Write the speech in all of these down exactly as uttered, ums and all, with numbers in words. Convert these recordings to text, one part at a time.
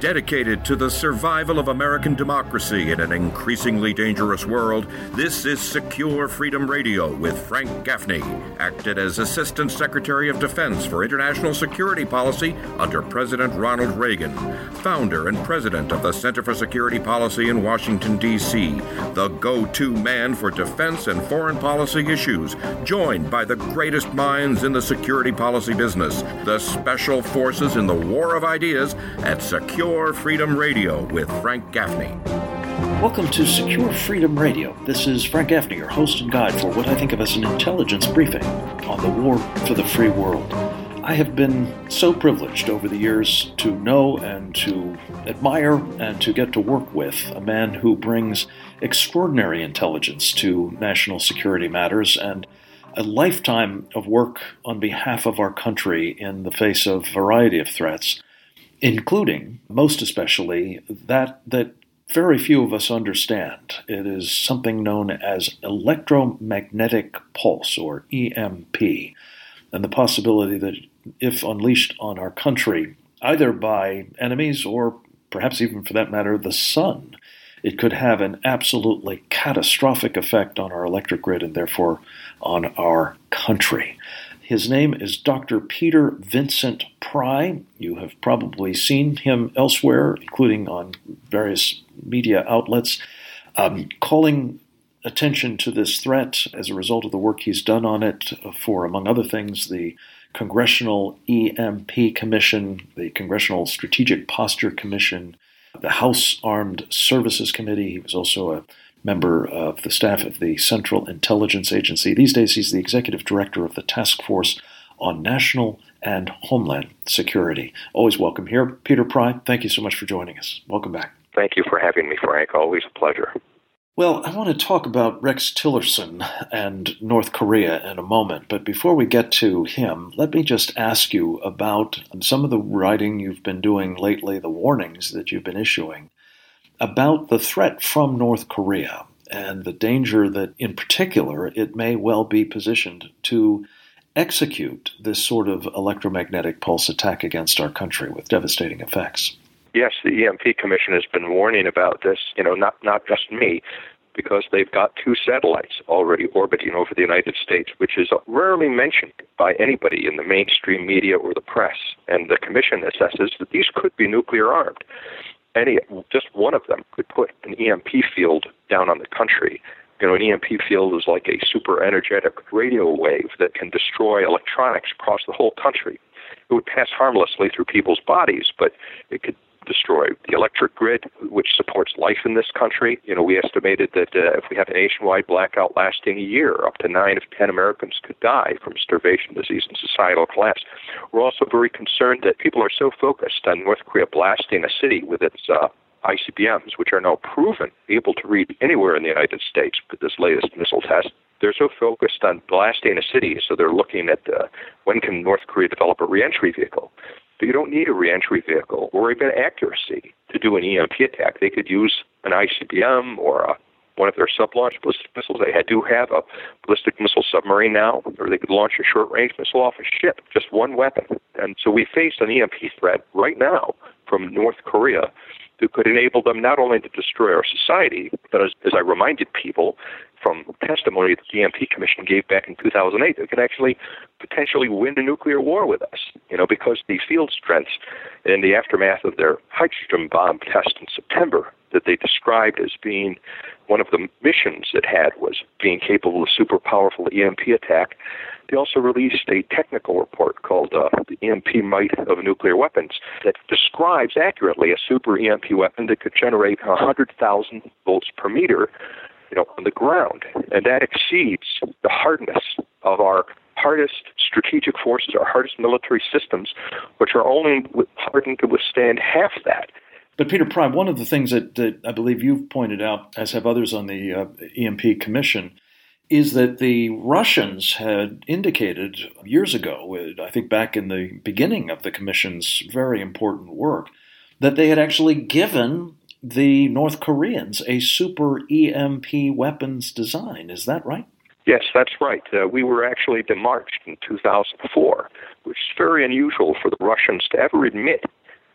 Dedicated to the survival of American democracy in an increasingly dangerous world, this is Secure Freedom Radio with Frank Gaffney, acted as Assistant Secretary of Defense for International Security Policy under President Ronald Reagan, founder and president of the Center for Security Policy in Washington, D C, the go-to man for defense and foreign policy issues, joined by the greatest minds in the security policy business, the special forces in the war of ideas at Secure Freedom Radio with Frank Gaffney. Welcome to Secure Freedom Radio. This is Frank Gaffney, your host and guide for what I think of as an intelligence briefing on the war for the free world. I have been so privileged over the years to know and to admire and to get to work with a man who brings extraordinary intelligence to national security matters and a lifetime of work on behalf of our country in the face of a variety of threats, including, most especially, that that very few of us understand. It is something known as electromagnetic pulse, or E M P, and the possibility that if unleashed on our country, either by enemies or perhaps even for that matter, the sun, it could have an absolutely catastrophic effect on our electric grid and therefore on our country. His name is Doctor Peter Vincent Pry. You have probably seen him elsewhere, including on various media outlets, um, calling attention to this threat as a result of the work he's done on it for, among other things, the Congressional E M P Commission, the Congressional Strategic Posture Commission, the House Armed Services Committee. He was also a member of the staff of the Central Intelligence Agency. These days, he's the executive director of the Task Force on National and Homeland Security. Always welcome here. Peter Pry, thank you so much for joining us. Welcome back. Thank you for having me, Frank. Always a pleasure. Well, I want to talk about Rex Tillerson and North Korea in a moment, but before we get to him, let me just ask you about some of the writing you've been doing lately, the warnings that you've been issuing, about the threat from North Korea and the danger that, in particular, it may well be positioned to execute this sort of electromagnetic pulse attack against our country with devastating effects. Yes, the E M P Commission has been warning about this, you know, not, not just me, because they've got two satellites already orbiting over the United States, which is rarely mentioned by anybody in the mainstream media or the press. And the Commission assesses that these could be nuclear armed. Any, just one of them could put an E M P field down on the country. You know, an E M P field is like a super energetic radio wave that can destroy electronics across the whole country. It would pass harmlessly through people's bodies, but it could destroy the electric grid, which supports life in this country. You know, we estimated that uh, if we had a nationwide blackout lasting a year, up to nine of ten Americans could die from starvation, disease, and societal collapse. We're also very concerned that people are so focused on North Korea blasting a city with its uh, I C B Ms, which are now proven able to reach anywhere in the United States with this latest missile test. They're so focused on blasting a city, so they're looking at uh, when can North Korea develop a reentry vehicle. But you don't need a reentry vehicle or even accuracy to do an E M P attack. They could use an I C B M or a, one of their sub-launch ballistic missiles. They do have a ballistic missile submarine now, or they could launch a short-range missile off a ship, just one weapon. And so we face an E M P threat right now from North Korea that could enable them not only to destroy our society, but as, as I reminded people from testimony that the E M P Commission gave back in two thousand eight, they could actually potentially win a nuclear war with us, you know, because the field strengths in the aftermath of their hydrogen bomb test in September that they described as being one of the missions it had was being capable of super powerful E M P attack. They also released a technical report called uh, the E M P Might of Nuclear Weapons that describes accurately a super E M P weapon that could generate one hundred thousand volts per meter, you know, on the ground. And that exceeds the hardness of our hardest strategic forces, our hardest military systems, which are only hardened to withstand half that. But Peter Pry, one of the things that, that I believe you've pointed out, as have others on the uh, E M P Commission, is that the Russians had indicated years ago, I think back in the beginning of the Commission's very important work, that they had actually given the North Koreans a super E M P weapons design. Is that right? Yes, that's right. Uh, we were actually demarched in two thousand four, which is very unusual for the Russians to ever admit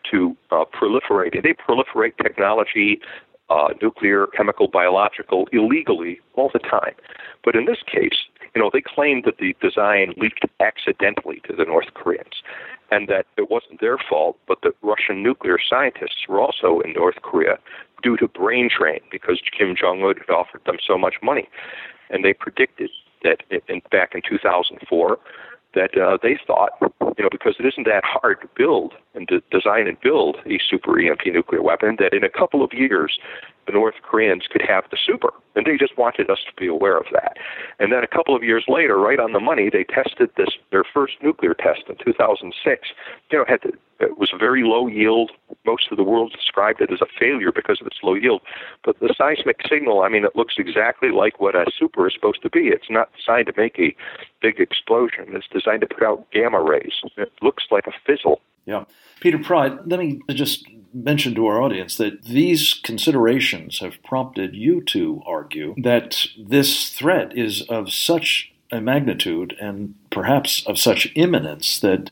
to uh, proliferate. And they proliferate technology, uh, nuclear, chemical, biological, illegally all the time. But in this case, you know, they claimed that the design leaked accidentally to the North Koreans, and that it wasn't their fault, but that Russian nuclear scientists were also in North Korea due to brain drain, because Kim Jong-un had offered them so much money. And they predicted that in, back in two thousand four, that uh, they thought, you know, because it isn't that hard to build and to design and build a super E M P nuclear weapon, that in a couple of years, the North Koreans could have the super. And they just wanted us to be aware of that. And then a couple of years later, right on the money, they tested this, their first nuclear test in two thousand six. You know, had to, it was very low yield. Most of the world described it as a failure because of its low yield. But the seismic signal, I mean, it looks exactly like what a super is supposed to be. It's not designed to make a big explosion. It's designed to put out gamma rays. It looks like a fizzle. Yeah. Peter Pryde, let me just mention to our audience that these considerations have prompted you to argue that this threat is of such a magnitude and perhaps of such imminence that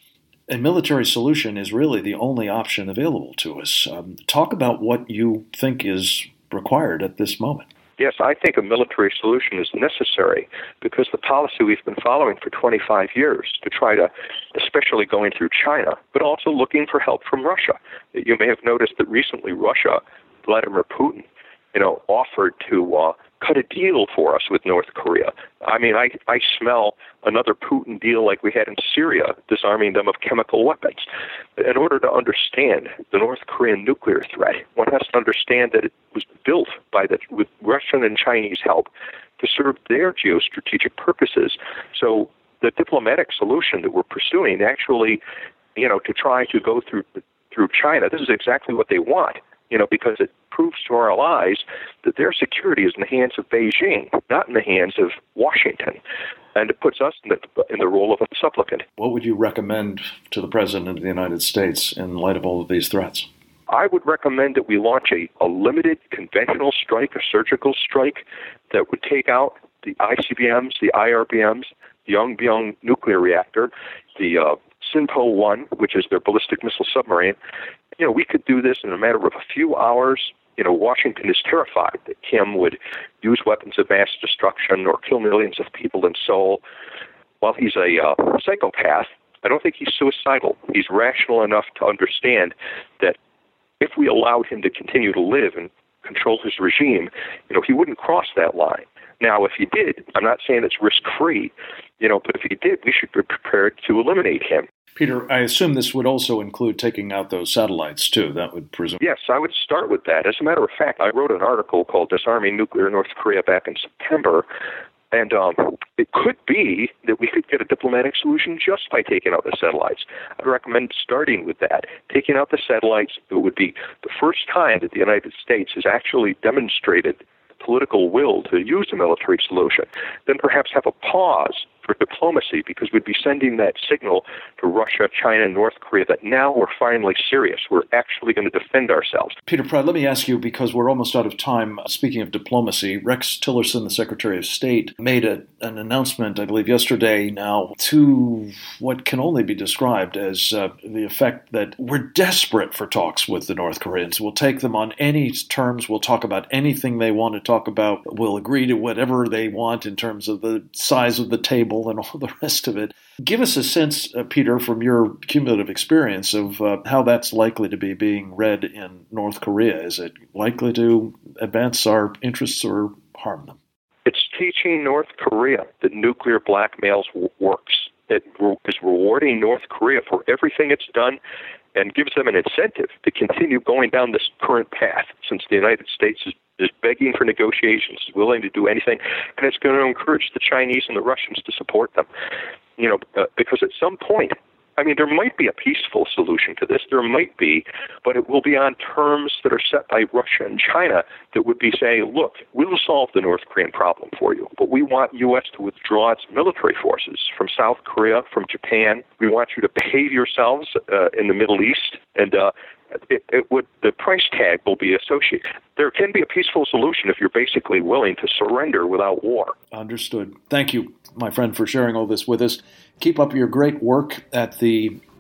a military solution is really the only option available to us. Um, talk about what you think is required at this moment. Yes, I think a military solution is necessary because the policy we've been following for twenty-five years to try to, especially going through China, but also looking for help from Russia. You may have noticed that recently Russia, Vladimir Putin, you know, offered to uh, cut a deal for us with North Korea. I mean, I, I smell another Putin deal like we had in Syria, disarming them of chemical weapons. In order to understand the North Korean nuclear threat, one has to understand that it was built by the with Russian and Chinese help to serve their geostrategic purposes. So the diplomatic solution that we're pursuing, actually, you know, to try to go through through China, this is exactly what they want. You know, because it proves to our allies that their security is in the hands of Beijing, not in the hands of Washington. And it puts us in the, in the role of a supplicant. What would you recommend to the President of the United States in light of all of these threats? I would recommend that we launch a, a limited conventional strike, a surgical strike, that would take out the I C B Ms, the I R B Ms, the Yongbyon nuclear reactor, the uh, Sinpo one, which is their ballistic missile submarine. You know, we could do this in a matter of a few hours. You know, Washington is terrified that Kim would use weapons of mass destruction or kill millions of people in Seoul. While he's a uh, psychopath, I don't think he's suicidal. He's rational enough to understand that if we allowed him to continue to live and control his regime, you know, he wouldn't cross that line. Now, if he did, I'm not saying it's risk-free, you know, but if he did, we should be prepared to eliminate him. Peter, I assume this would also include taking out those satellites, too. That would presume. Yes, I would start with that. As a matter of fact, I wrote an article called Disarming Nuclear North Korea back in September, and um, it could be that we could get a diplomatic solution just by taking out the satellites. I'd recommend starting with that. Taking out the satellites, it would be the first time that the United States has actually demonstrated political will to use a military solution. Then perhaps have a pause for diplomacy, because we'd be sending that signal to Russia, China, and North Korea that now we're finally serious. We're actually going to defend ourselves. Peter Pryde, let me ask you, because we're almost out of time, speaking of diplomacy, Rex Tillerson, the Secretary of State, made a, an announcement, I believe yesterday now, to what can only be described as uh, the effect that we're desperate for talks with the North Koreans. We'll take them on any terms. We'll talk about anything they want to talk about. We'll agree to whatever they want in terms of the size of the table and all the rest of it. Give us a sense, uh, Peter, from your cumulative experience of uh, how that's likely to be being read in North Korea. Is it likely to advance our interests or harm them? It's teaching North Korea that nuclear blackmail w- works. It re- is rewarding North Korea for everything it's done and gives them an incentive to continue going down this current path, since the United States is is begging for negotiations, is willing to do anything, and it's going to encourage the Chinese and the Russians to support them. You know, uh, because at some point, I mean, there might be a peaceful solution to this. There might be, but it will be on terms that are set by Russia and China that would be saying, look, we'll solve the North Korean problem for you, but we want U S to withdraw its military forces from South Korea, from Japan. We want you to behave yourselves uh, in the Middle East, and uh, it, it would the price tag will be associated. There can be a peaceful solution if you're basically willing to surrender without war. Understood. Thank you, my friend, for sharing all this with us. Keep up your great work at the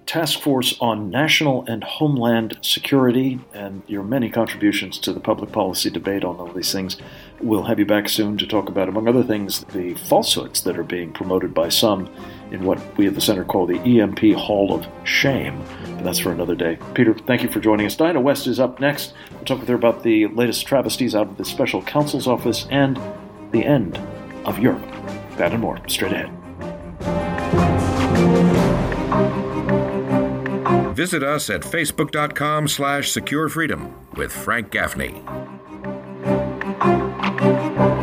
Task Force on National and Homeland Security, and your many contributions to the public policy debate on all these things. We'll have you back soon to talk about, among other things, the falsehoods that are being promoted by some in what we at the Center call the E M P Hall of Shame. But that's for another day. Peter, thank you for joining us. Dinah West is up next. We'll talk with her about the latest travesties out of the Special Counsel's Office and the end of Europe. That and more straight ahead. Visit us at facebook.com slash secure freedom with Frank Gaffney.